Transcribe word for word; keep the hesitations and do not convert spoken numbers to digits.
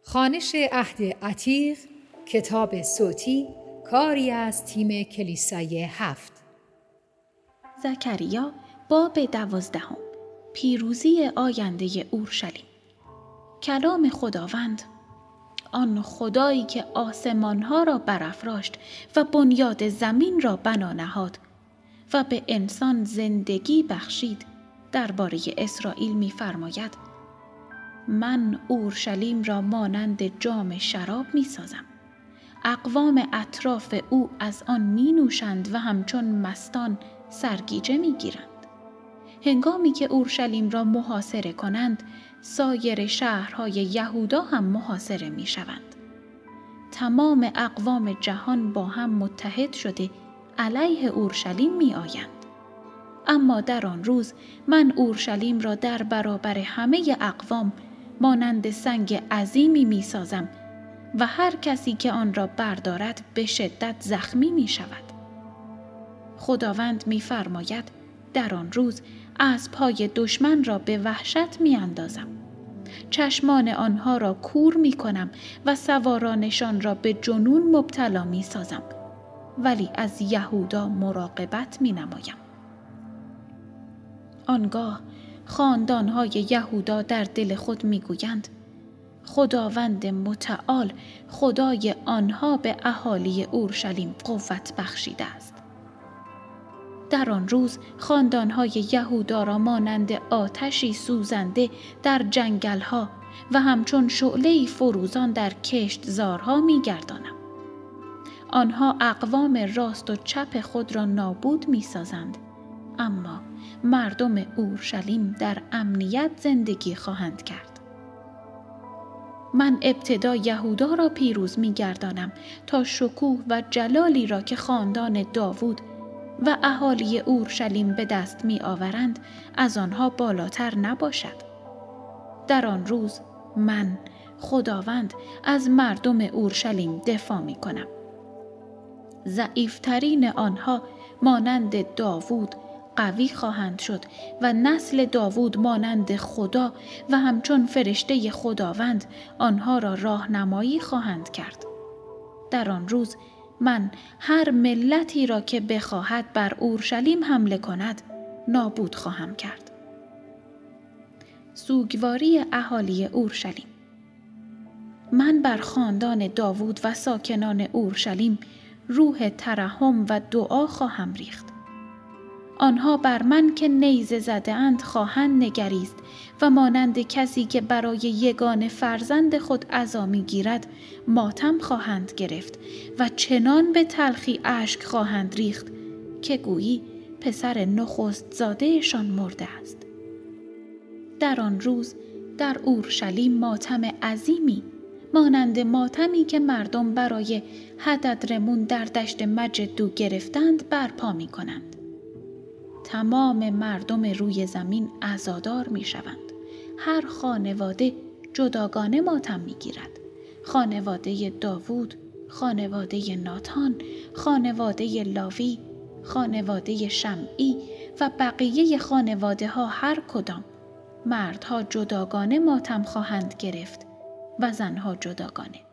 خوانش عهد عتیق، کتاب صوتی، کاری از تیم کلیسای هفت. زکریا باب دوازدهم. پیروزی آینده اورشلیم. کلام خداوند، آن خدایی که آسمانها را برافراشت و بنیاد زمین را بنا نهاد و به انسان زندگی بخشید، درباره اسرائیل می‌فرماید: من اورشلیم را مانند جام شراب می‌سازم. اقوام اطراف او از آن می نوشند و همچون مستان سرگیجه می گیرند. هنگامی که اورشلیم را محاصره کنند، سایر شهرهای یهودا هم محاصره می شوند. تمام اقوام جهان با هم متحد شده علیه اورشلیم می آیند. اما در آن روز من اورشلیم را در برابر همه اقوام مانند سنگ عظیمی می سازم و هر کسی که آن را بردارد به شدت زخمی می شود. خداوند می فرماید: در آن روز اسب‌های دشمن را به وحشت می اندازم. چشمان آنها را کور می کنم و سوارانشان را به جنون مبتلا می سازم، ولی از یهودا مراقبت می نمایم. آنگاه خاندان‌های یهودا در دل خود می گویند: خداوند متعال، خدای آنها به اهالی اورشلیم قوت بخشیده است. در آن روز خاندان‌های یهودا را مانند آتشی سوزنده در جنگل‌ها و همچون شعله‌ای فروزان در کشتزارها می‌گردانم. آنها اقوام راست و چپ خود را نابود می‌سازند، اما مردم اورشلیم در امنیت زندگی خواهند کرد. من ابتدا یهودا را پیروز می گردانم تا شکوه و جلالی را که خاندان داوود و اهالی اورشلیم به دست می آورند از آنها بالاتر نباشد. در آن روز من خداوند از مردم اورشلیم دفاع می کنم. ضعیفترین آنها مانند داوود قوی خواهند شد و نسل داوود مانند خدا و همچون فرشته خداوند آنها را راهنمایی خواهند کرد. در آن روز من هر ملتی را که بخواهد بر اورشلیم حمله کند نابود خواهم کرد. سوگواری اهالی اورشلیم. من بر خاندان داوود و ساکنان اورشلیم روح ترحم و دعا خواهم ریخت. آنها بر من که نیزه زده اند خواهند نگریست و مانند کسی که برای یگانه فرزند خود عزا می‌گیرد ماتم خواهند گرفت و چنان به تلخی اشک خواهند ریخت که گویی پسر نخست زادهشان مرده است. در آن روز در اورشلیم ماتم عظیمی مانند ماتمی که مردم برای حددرمون در دشت مجدو گرفتند برپا می‌کنند. تمام مردم روی زمین عزادار می شوند. هر خانواده جداگانه ماتم می گیرد. خانواده داوود، خانواده ناتان، خانواده لاوی، خانواده شمعی و بقیه خانواده ها هر کدام. مردها جداگانه ماتم خواهند گرفت و زنها جداگانه.